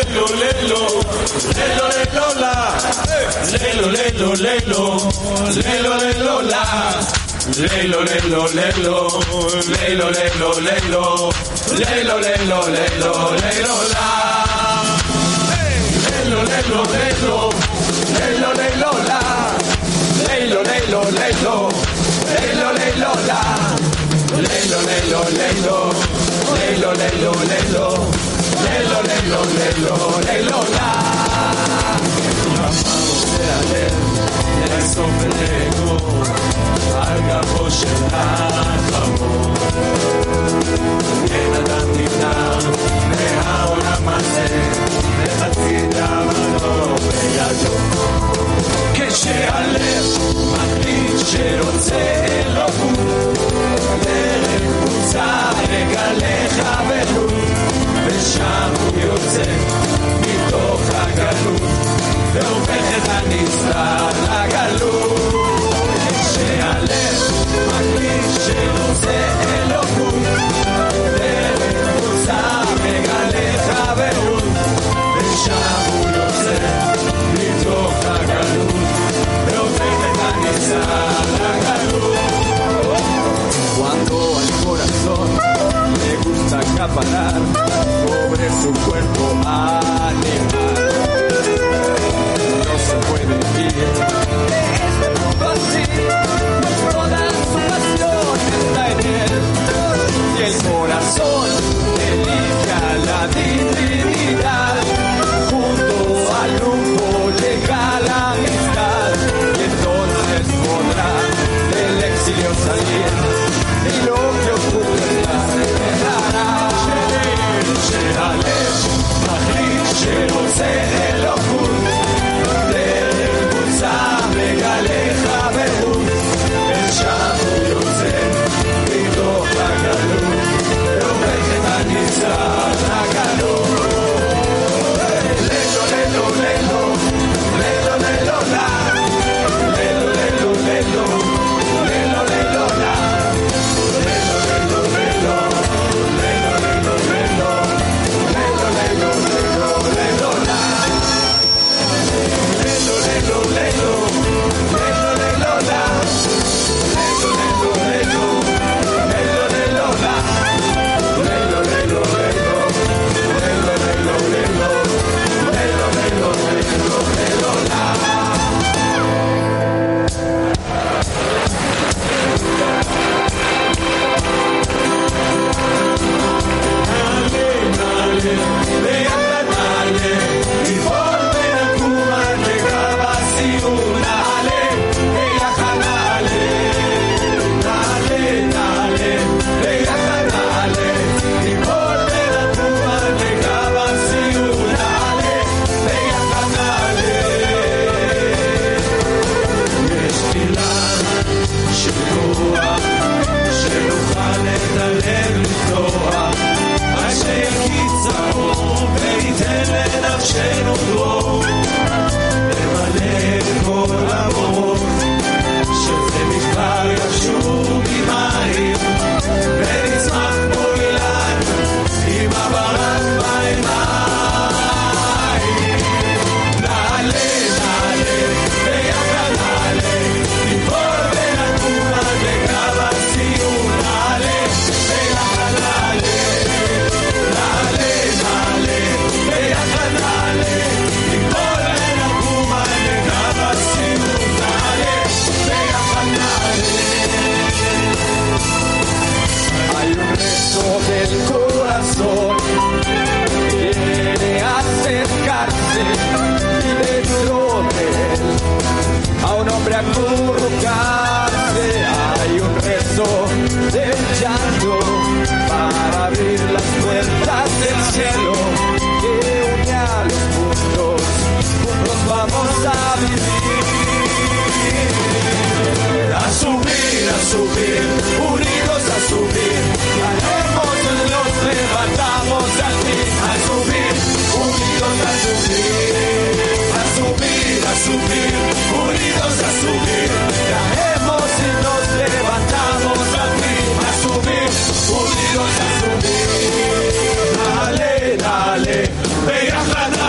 Dale, dale, bichad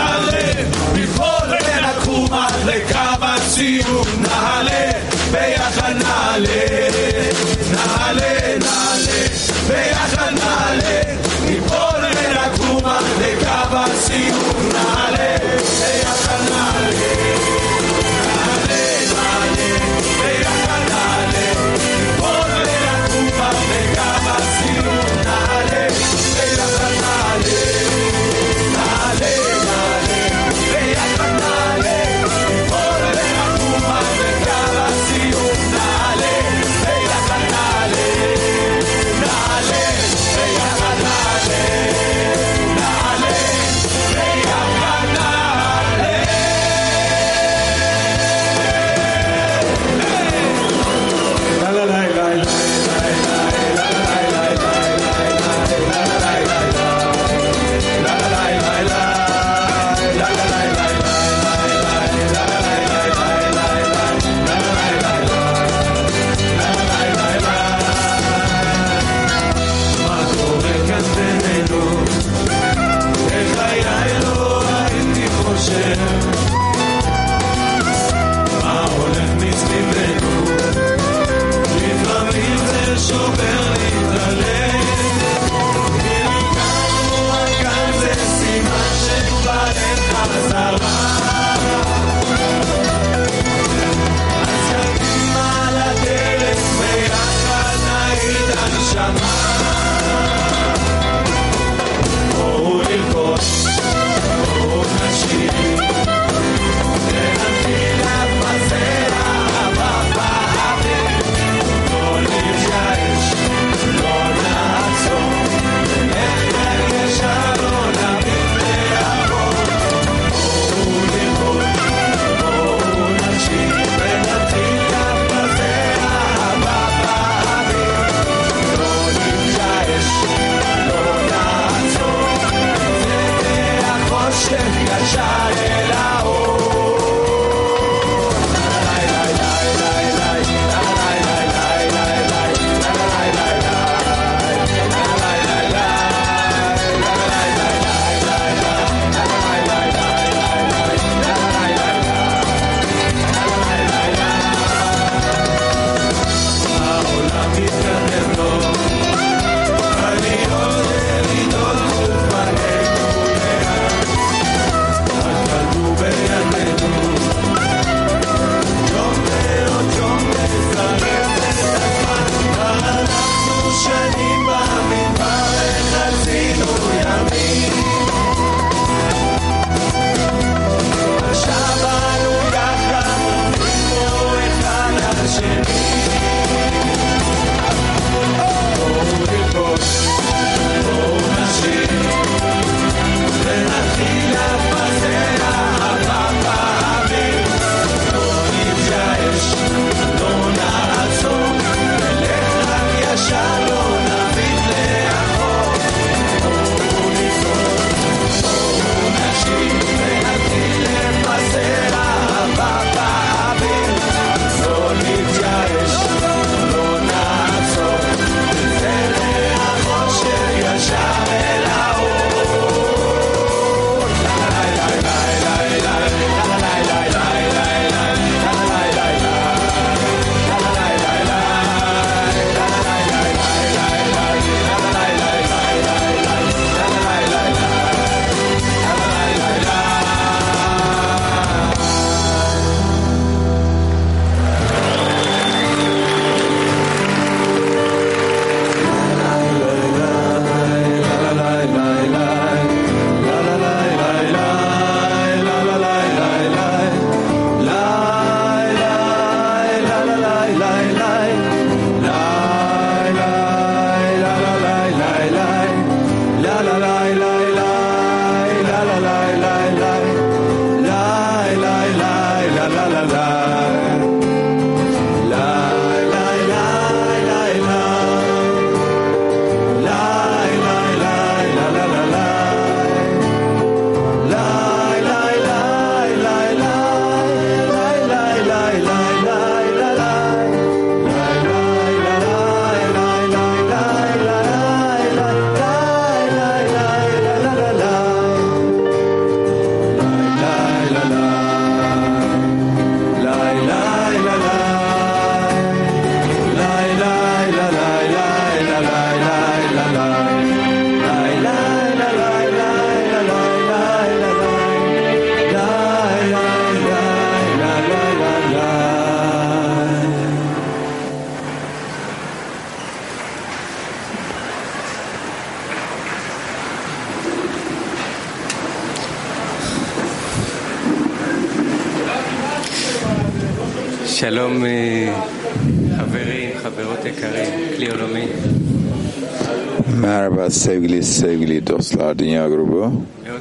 שלום חברים, חברות יקרים, כלי עולמי. Merhaba sevgili dostlar, Dünya Grubu.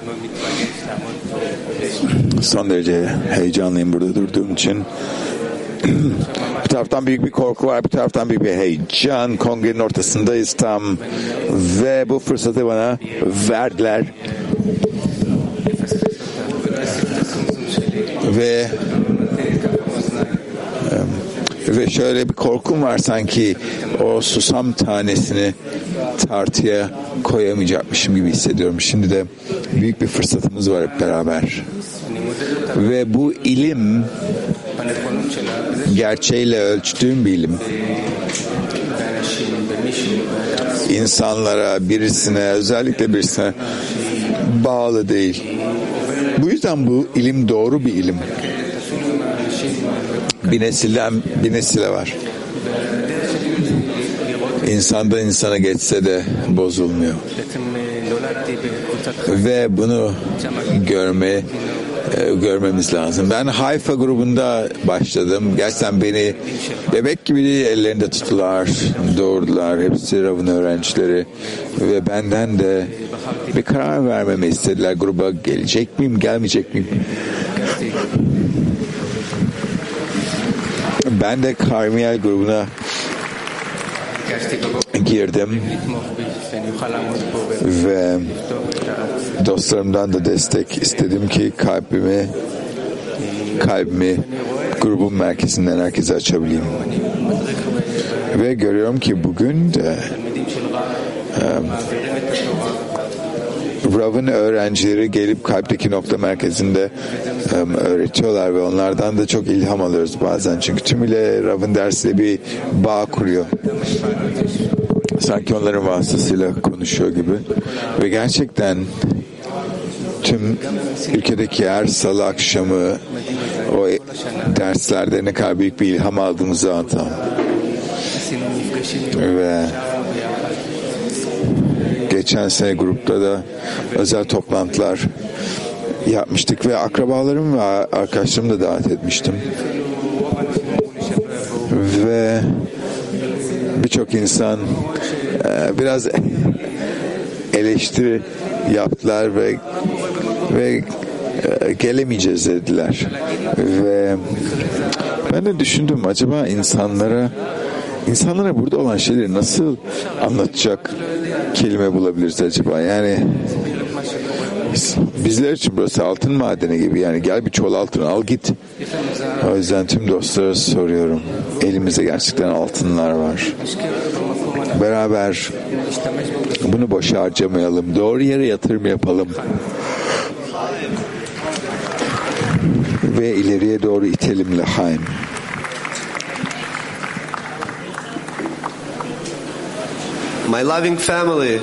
Son derece heyecanlıyım burada durduğum için. Bir taraftan büyük bir korku var, bir taraftan büyük bir heyecan. Kongrenin ortasındayız tam ve bu fırsatı bana verdiler. Ve şöyle bir korkum var, sanki o susam tanesini tartıya koyamayacakmışım gibi hissediyorum. Şimdi de büyük bir fırsatımız var hep beraber. Ve bu ilim gerçeğiyle ölçtüğüm bir ilim. İnsanlara, birisine, özellikle birisine bağlı değil. Bu yüzden bu ilim doğru bir ilim. Bir nesilden bir nesile var. İnsandan insana geçse de bozulmuyor. Ve bunu görmemiz lazım. Ben Hayfa grubunda başladım. Gerçekten beni bebek gibi ellerinde tuttular, doğurdular. Hepsi Rav'ın öğrencileri. Ve benden de bir karar vermemi istediler. Gruba gelecek miyim, gelmeyecek miyim? Ben de Karmiyel grubuna girdim ve dostlarımdan da destek istedim ki kalbimi grubun merkezinden herkese açabileyim. Ve görüyorum ki bugün de Rav'ın öğrencileri gelip kalpteki nokta merkezinde öğretiyorlar ve onlardan da çok ilham alıyoruz bazen. Çünkü tümüyle Rav'ın dersiyle bir bağ kuruyor. Sanki onların vasıtasıyla konuşuyor gibi. Ve gerçekten tüm ülkedeki her salı akşamı o derslerde ne kadar büyük bir ilham aldığımızı anlatalım. Ve geçen sene grupta da özel toplantılar yapmıştık ve akrabalarım ve arkadaşlarımı da davet etmiştim. Ve birçok insan biraz eleştiri yaptılar ve gelemeyeceğiz dediler. Ve ben de düşündüm, acaba insanlara burada olan şeyleri nasıl anlatacak kelime bulabiliriz acaba? Yani bizler için burası altın madeni gibi, yani gel bir çuval altın al git. O yüzden tüm dostlara soruyorum, elimizde gerçekten altınlar var. Beraber bunu boşa harcamayalım, doğru yere yatırım yapalım ve ileriye doğru itelim L'chaim. My loving family,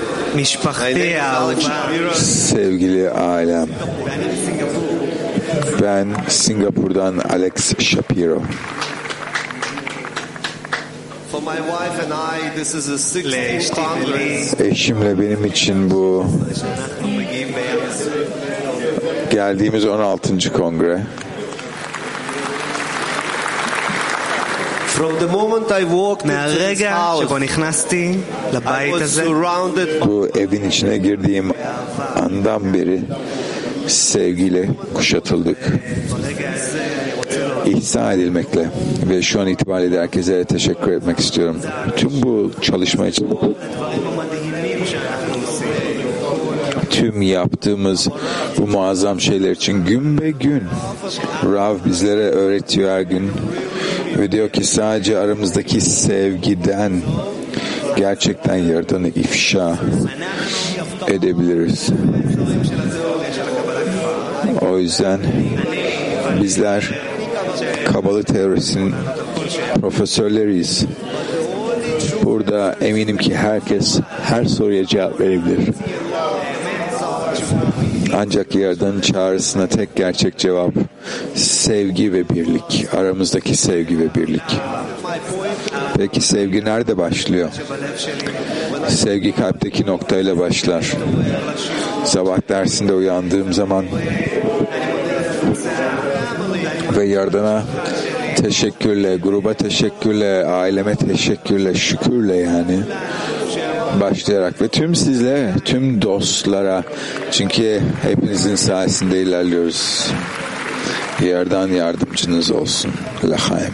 sevgili ailem, ben Singapur'dan Alex Shapiro. For my wife and I, this is the 16th Congress. Eşimle benim için bu geldiğimiz 16. kongre. From the moment I walked into this house, I was surrounded by... Bu evin içine girdiğim andan beri sevgiyle kuşatıldık. İhsan edilmekle ve şu an itibariyle herkese teşekkür etmek istiyorum. Tüm bu çalışma için, tüm yaptığımız bu muazzam şeyler için gün be gün Rav bizlere öğretiyor her gün ve diyor ki sadece aramızdaki sevgiden gerçekten Yaradan'ı ifşa edebiliriz. O yüzden bizler Kabala teorisinin profesörleriyiz. Burada eminim ki herkes her soruya cevap verebilir. Ancak Yaradan'ın çağrısına tek gerçek cevap sevgi ve birlik. Aramızdaki sevgi ve birlik. Peki sevgi nerede başlıyor? Sevgi kalpteki noktayla başlar. Sabah dersinde uyandığım zaman ve Yaradan'a teşekkürle, gruba teşekkürle, aileme teşekkürle, şükürle yani başlayarak ve tüm sizlere, tüm dostlara, çünkü hepinizin sayesinde ilerliyoruz. Yerden yardımcınız olsun. L'chaim.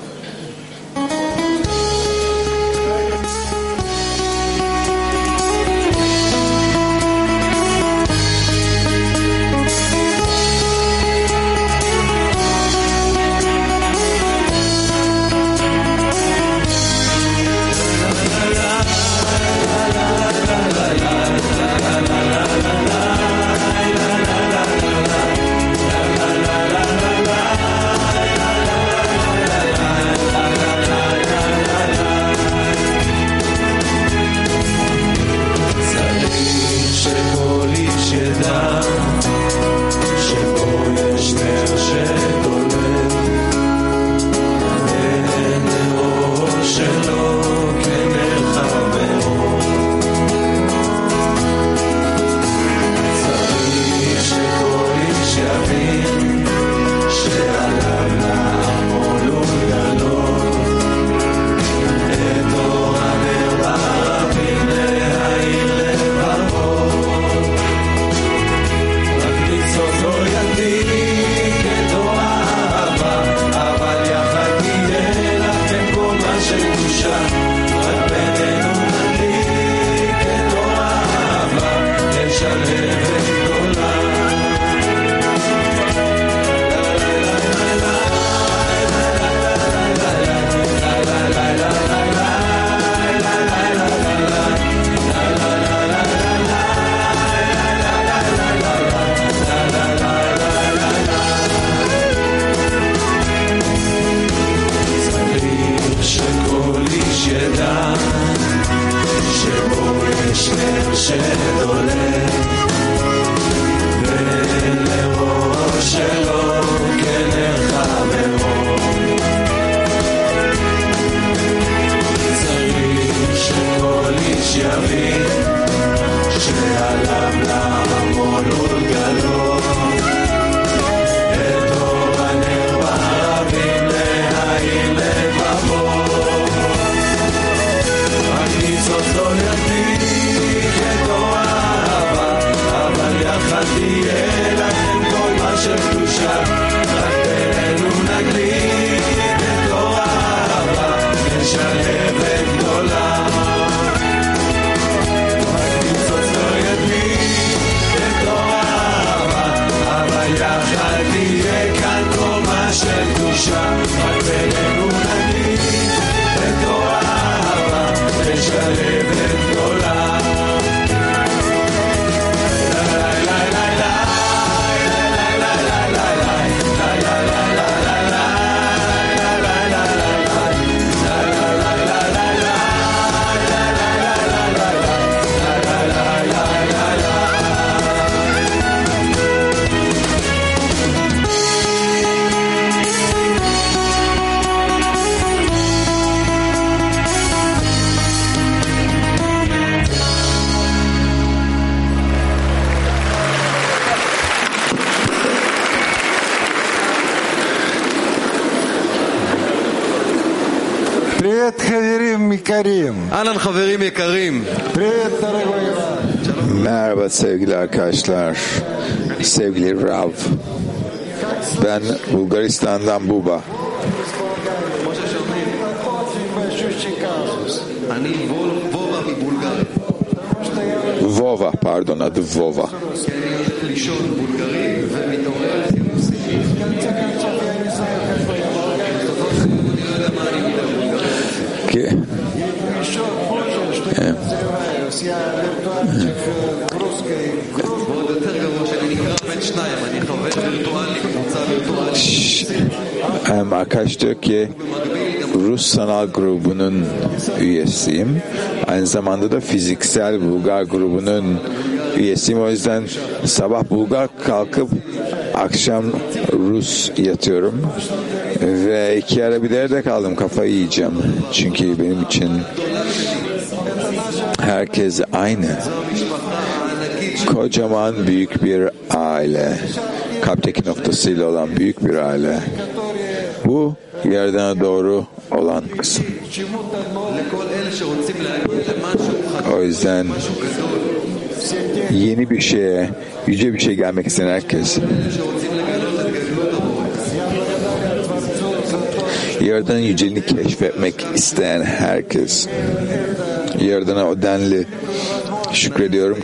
אהלן חברים יקרים. Merhaba sevgili arkadaşlar, sevgili Rav. Ben Bulgaristan'dan Buba. Vova, pardon, adı Vova. Ki arkadaş diyor ki Rus sanal grubunun üyesiyim. Aynı zamanda da fiziksel Bulgar grubunun üyesiyim. O yüzden sabah Bulgar kalkıp akşam Rus yatıyorum. Ve 2 ara bir de kaldım. Kafayı yiyeceğim. Çünkü benim için herkes aynı. Kocaman büyük bir aile. Kalpteki noktasıyla olan büyük bir aile. Bu Yaradan'a doğru olan kısım. O yüzden yeni bir şeye, yüce bir şey gelmek isteyen herkes, Yaradan'ın yüceliğini keşfetmek isteyen herkes, Yaradan'a o denli şükrediyorum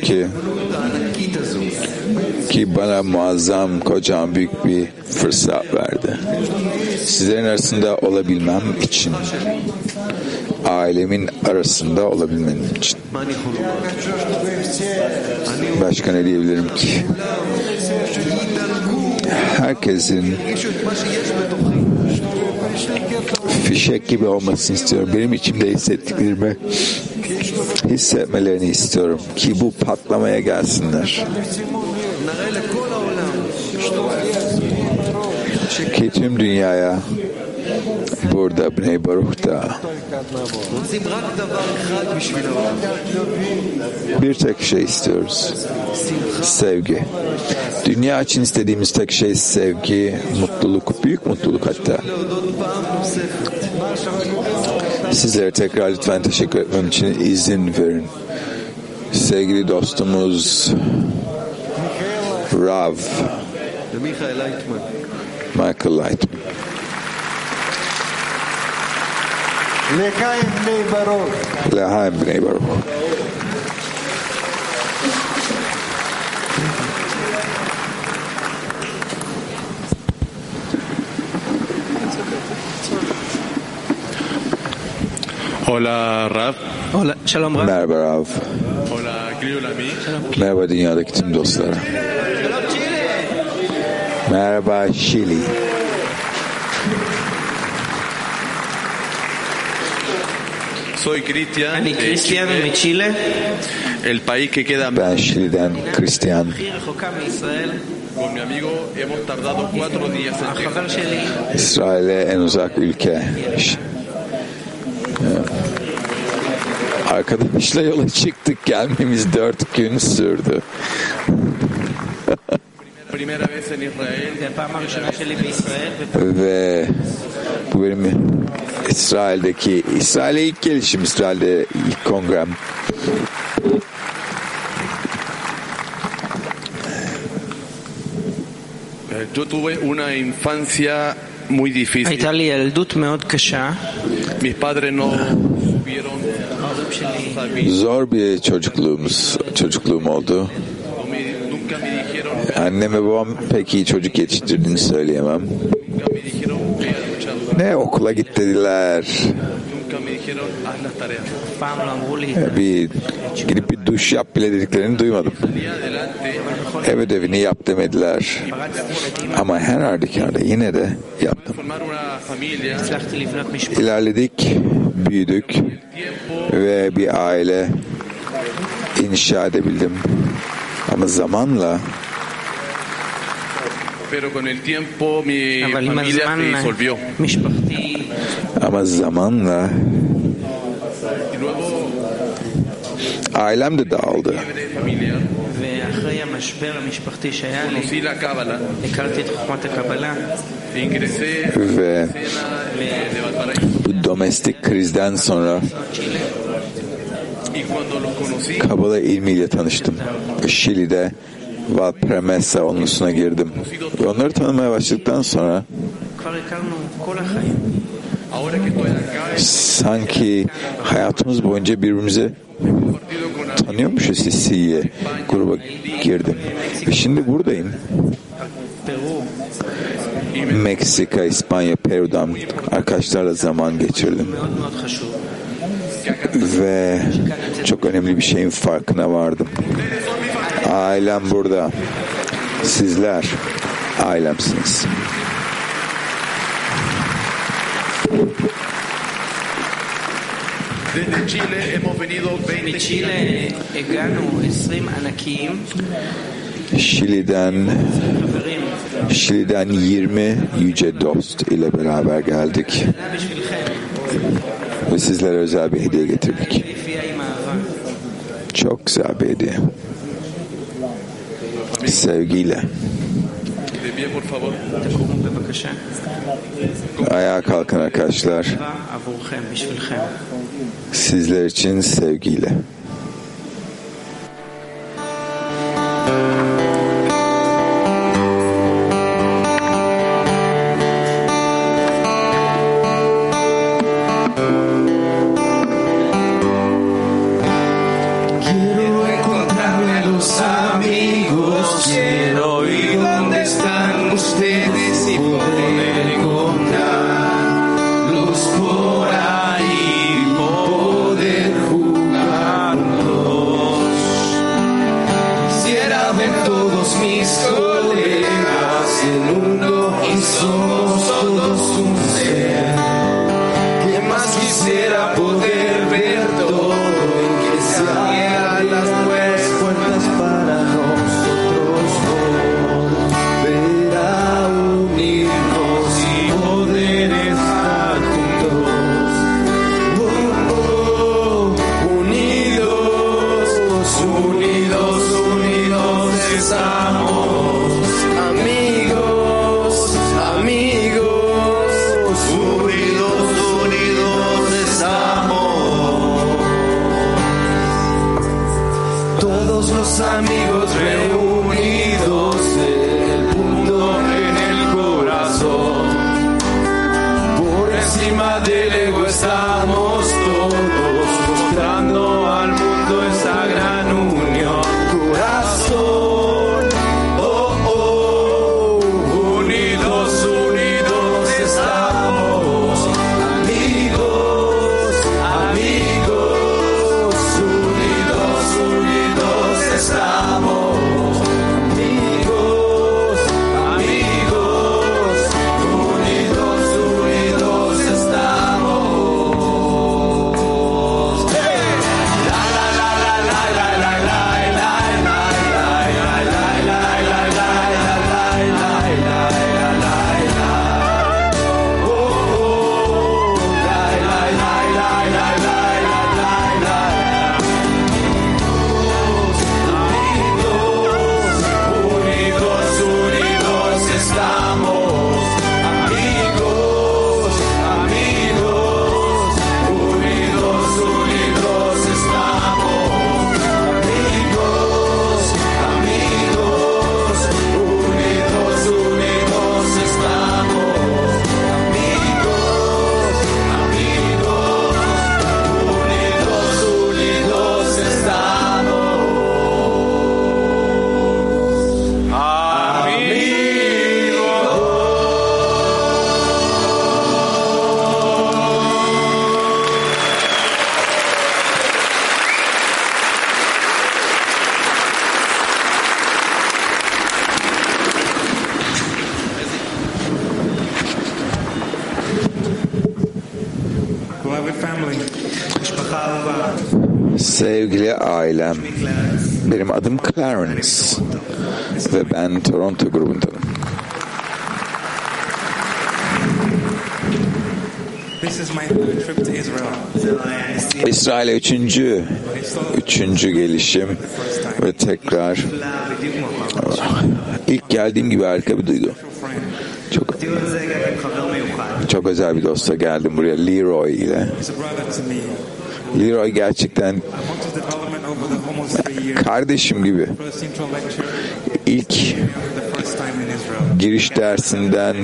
ki bana muazzam, kocaman büyük bir fırsat verdi. Sizlerin arasında olabilmem için, ailemin arasında olabilmem için. Başka ne diyebilirim ki? Herkesin fişek gibi olmasını istiyorum. Benim içimde hissettiklerimi hissetmelerini istiyorum ki bu patlamaya gelsinler. Ki tüm dünyaya burada Bnei Baruch'ta bir tek şey istiyoruz. Sevgi. Dünya için istediğimiz tek şey sevgi, mutluluk, büyük mutluluk hatta. Sizlere tekrar lütfen teşekkür etmem için izin verin. Sevgili dostumuz Rav Michael Lightman. L'Chaim Bnei Baruch. Hola Rav. Hola, Shalom Rav. Merhaba Rav. Hola Clio Lamy. Merhaba dünyadaki tüm dostlara. Merhaba Şili. Soy Cristian. אני קריסטיאן מצ'ילה. El país que queda Ben Şili'den Christian. הכי רחוקה מישראל. con mi amigo hemos tardado 4 días en llegar. החבר שלי. İsrail'e en uzak ülke. Arkadaşla yola çıktık. Gelmemiz 4 gün sürdü. Primera vez en Israel. זה הפעם הראשונה שלי בישראל. Ve bu benim İsrail'e ilk gelişim, İsrail'de ilk kongrem. Yo tuve una infancia muy difícil. הייתה לי ילדות מאוד קשה. Mis padres no supieron. Zor bir çocukluğum oldu. Nunca me dijeron. Annem ve babam pek iyi çocuk yetiştirdiğini söyleyemem. Nunca me dijeron ve a luchar. Ne okula git dediler. Nunca me dijeron haz las tareas. פעם לא אמרו לי. Gidip bir duş yap bile dediklerini duymadım. Ev ödevini yap demediler. Ama her halükarda yine de yaptım. Formar una familia. הצלחתי לבנות משפחה. İlerledik, büyüdük ve bir aile inşa edebildim. Ama zamanla Pero con el tiempo mi אבל עם familia הזמן se disolvió. משפחתי Y luego ailem de dağıldı. de familia ואחרי המשבר המשפחתי שהיה לי conocí la cábala הכרתי את חוכמת הקבלה e ingresé Ve de Valparaíso. bu domestik krizden sonra Y cuando los conocí Kabala ilmiyle tanıştım. Şili'de Valpremesa onlusuna girdim. Ve onları tanımaya başladıktan sonra כבר הכרנו כל החיים. ahora que estoy acá sanki hayatımız boyunca birbirimizi tanıyormuşuz hissiyle gruba girdim. Ve şimdi buradayım. פרו Meksika, İspanya, Peru'dan arkadaşlarla zaman geçirdim. מאוד מאוד חשוב. Ve çok önemli bir şeyin farkına vardım. Ailem burada. Sizler ailemsiniz. desde Chile hemos venido 20 מצ'ילה הגענו 20 ענקים, Şili'den 20 yüce dost ile beraber geldik. זה בשבילכם. Ve sizlere özel bir hediye getirdik. יפייה עם אהבה. Çok güzel bir hediye. Sevgiyle. De pie, por favor. תקומו בבקשה. Ayağa kalkın arkadaşlar. עבורכם, בשבילכם. Sizler için sevgiyle. Sevgili ailem, benim adım Clarence ve ben Toronto grubundanım. İsrail'e üçüncü gelişim ve tekrar ilk geldiğim gibi harika bir duygu. Çok özel bir dostla geldim buraya, Leroy ile. Leroy gerçekten kardeşim gibi. İlk giriş dersinden,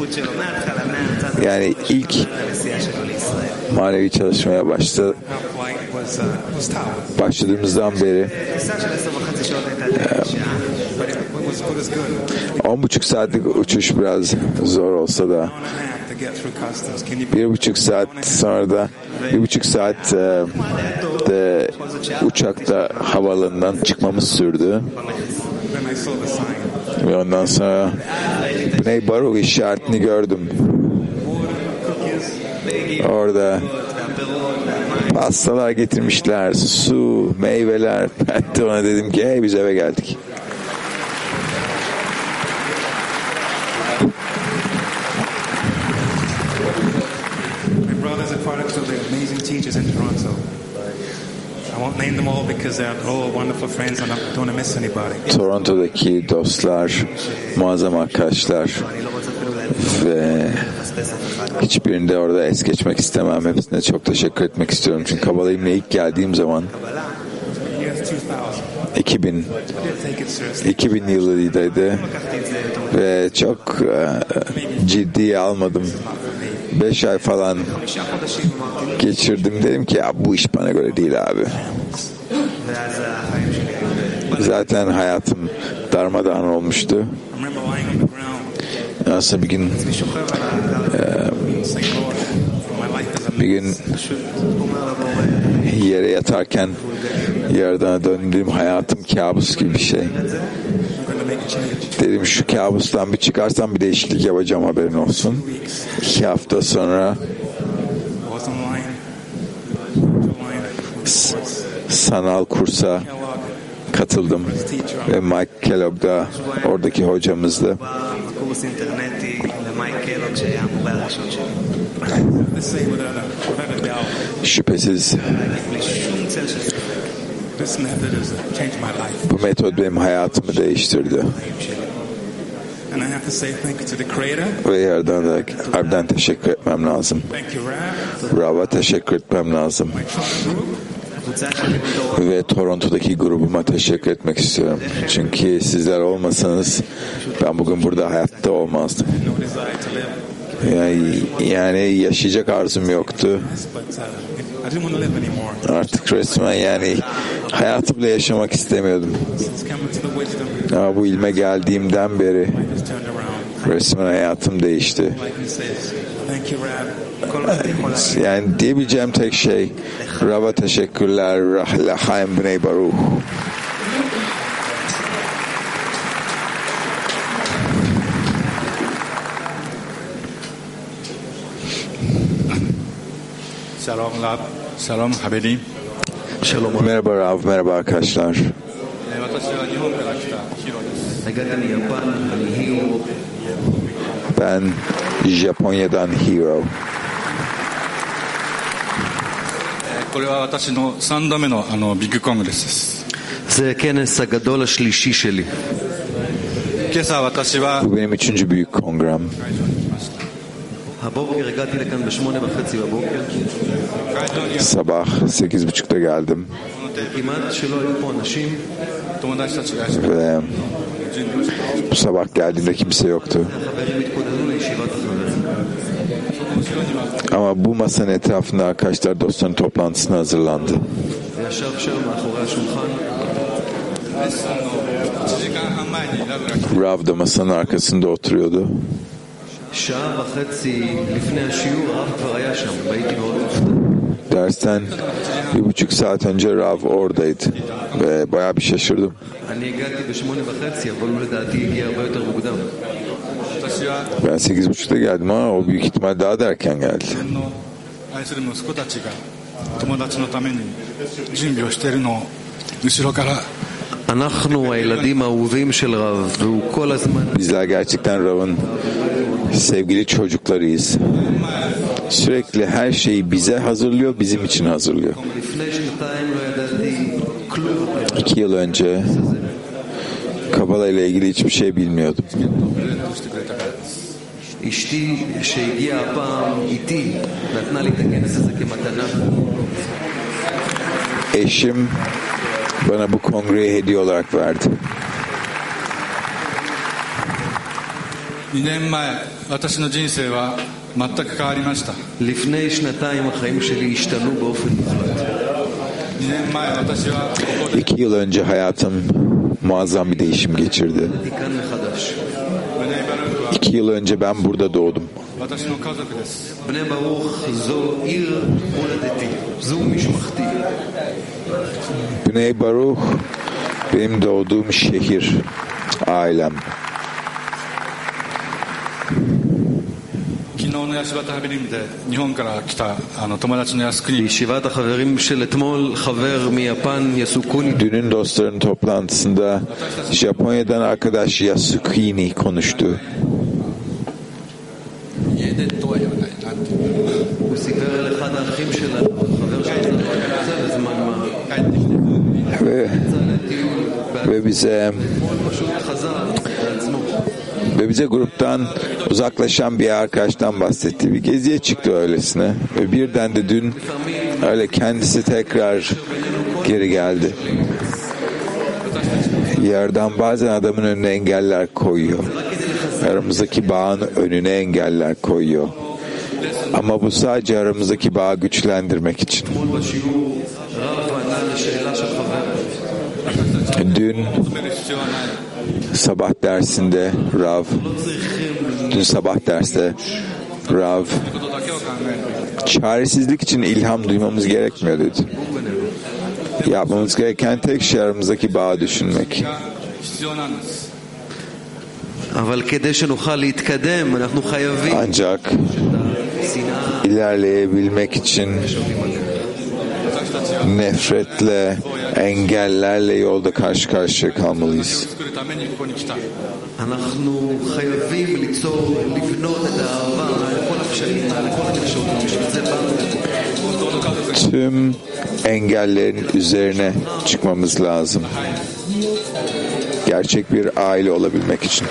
yani ilk manevi çalışmaya başladığımızdan beri 10,5 saatlik uçuş biraz zor olsa da 1,5 saat sonra da 1,5 saat de uçakta havaalanından çıkmamız sürdü. Ve ondan sonra Bnei Baruch işaretini gördüm. Orada pastalar getirmişler, su, meyveler. Ben de ona dedim ki hey, biz eve geldik. Toronto'daki dostlar, muazzam arkadaşlar ve hiçbirini de orada es geçmek istemem. Hepsine çok teşekkür etmek istiyorum. Çünkü Kabbala'yla ilk geldiğim zaman 2000 yılıydı ve çok ciddiye almadım. 5 ay falan geçirdim. Dedim ki ya bu iş bana göre değil abi. Zaten hayatım darmadağın olmuştu. Aslında bir gün yere yatarken yerden döndüğüm hayatım kabus gibi bir şey. Dedim şu kabustan bir çıkarsam bir değişiklik yapacağım, haberin olsun. 2 hafta sonra sanal kursa katıldım ve Mike Kellogg da oradaki hocamızdı. Şüphesiz bu metot benim hayatımı değiştirdi. Ve yerden teşekkür etmem lazım. Rav'a teşekkür etmem lazım. Ve Toronto'daki grubuma teşekkür etmek istiyorum. Çünkü sizler olmasanız ben bugün burada hayatta olmazdım. Yani yaşayacak arzum yoktu. Artık resmen yani hayatımla yaşamak istemiyordum. Ama bu ilme geldiğimden beri resmen hayatım değişti. Yani diyebileceğim tek şey Rav'a teşekkürler. L'chaim bnei baruch. Shalom Rav, Shalom Haberim. Merhaba Rav, merhaba arkadaşlar. Ben Japonya'dan Hiro. これは私の3度目のビッグコングレスです。 זה הכנס הגדול השלישי שלי. 今朝私は Bu benim 3. büyük kongrem. הבוקר הגעתי לכאן ב8:30 בבוקר. Sabah 8:30'da geldim. כמעט שלא היו פה אנשים. 友達たちがいて Ve bu sabah geldiğimde kimse yoktu. החברים התכוננו לישיבת החברים. Ama bu masanın etrafında arkadaşlar dostların toplantısına hazırlandı. וישב שם מאחורי השולחן. 1時間半前にラブが来て Rav da masanın arkasında oturuyordu. שעה וחצי לפני השיעור הרב כבר היה שם, והייתי מאוד מופתע. Dersten 1,5 saat önce Rav oradaydı ve bayağı bir şaşırdım. אני הגעתי ב8:30, אבל הוא לדעתי הגיע הרבה יותר מוקדם. Ben 8:30'da geldim ama o büyük ihtimal daha da erken geldi. 愛する息子たちが友達のために準備をしているのを後ろから אנחנו הילדים האהובים של רב, והוא כל הזמן... Bizler gerçekten Rav'ın sevgili çocuklarıyız. Sürekli her şeyi bize hazırlıyor, bizim için hazırlıyor. לפני שנתיים לא ידעתי כלום. 2 yıl önce Kabala ile ilgili hiçbir şey bilmiyordum. אשתי שהגיעה הפעם איתי נתנה לי את הכנס הזה כמתנה. Eşim bana bu kongreyi hediye olarak verdi. 2年前私の人生は全く変わりました。 לפני שנתיים החיים שלי השתנו באופן מוחלט. 2年前私はここで 2 yıl önce hayatım muazzam bir değişim geçirdi. הייתי כאן מחדש. 2 yıl önce ben burada doğdum. 私の家族です。 בני ברוך זו עיר הולדתי, זו משפחתי. Bnei Baruch benim doğduğum şehir, ailem. 昨日のヤシバタハビリムで日本から来た友達の安国 בישיבת החברים של אתמול חבר מיפן יסוקוני. Dünün dostların toplantısında Japonya'dan arkadaş Yasukini konuştu. 家出とは言わないなんて הוא סיפר על אחד האחים שלנו, חבר שלנו, יוצא בזמן מה. 帰って ve bize gruptan uzaklaşan bir arkadaştan bahsetti. Bir geziye çıktı öylesine ve birden de dün öyle kendisi tekrar geri geldi. Yerden bazen adamın önüne engeller koyuyor. Aramızdaki bağın önüne engeller koyuyor. Ama bu sadece aramızdaki bağı güçlendirmek için. Dün sabah dersinde Rav çaresizlik için ilham duymamız gerekmiyor dedi. Yapmamız gereken tek şey aramızdaki bağı düşünmek. Ancak ilerleyebilmek için nefretle, engellerle yolda karşı karşıya kalmalıyız. Tüm engellerin üzerine çıkmamız lazım. Gerçek bir aile olabilmek için.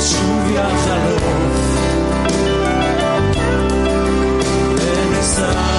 Stop.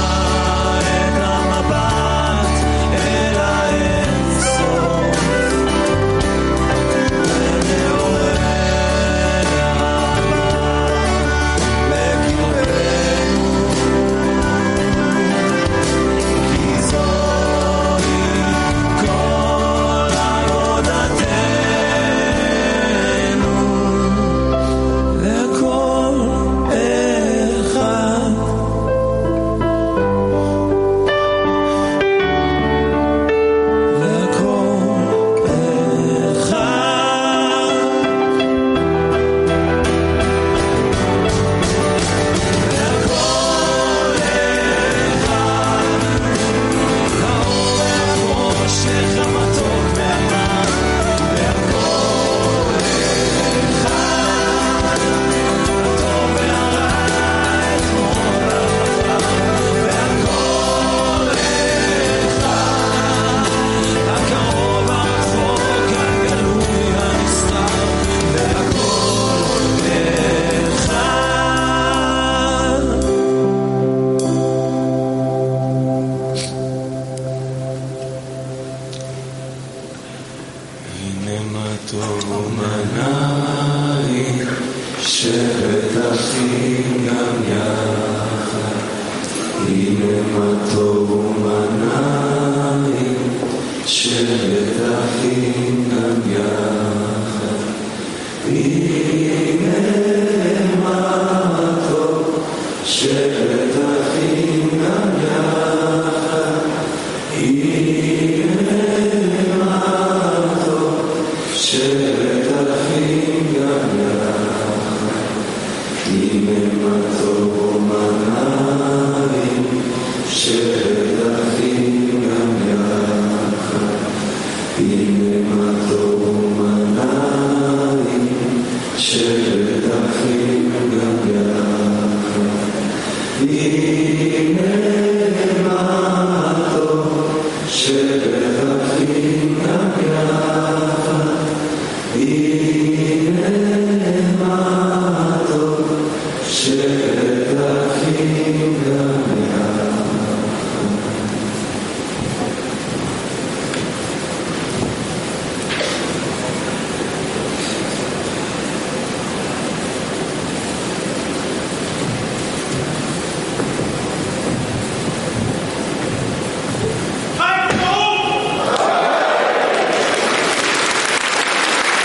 Shebet achim